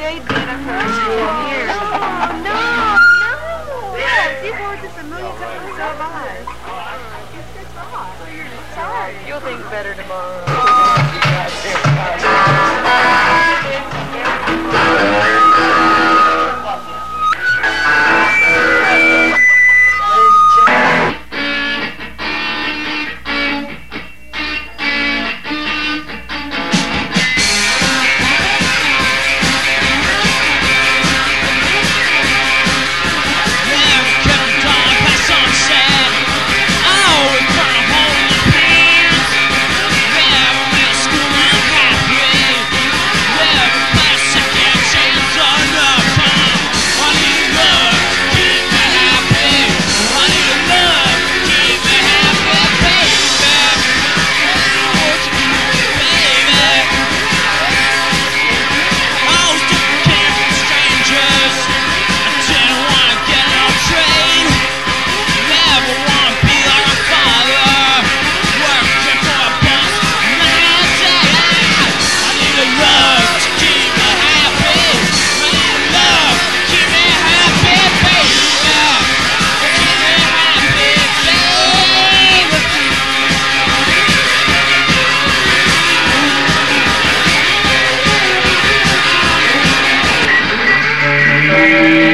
ain't been up for 10 years. Oh, no. Yes, you've heard this a million times. So have I. So you're just tired. You'll think better tomorrow. Thank you.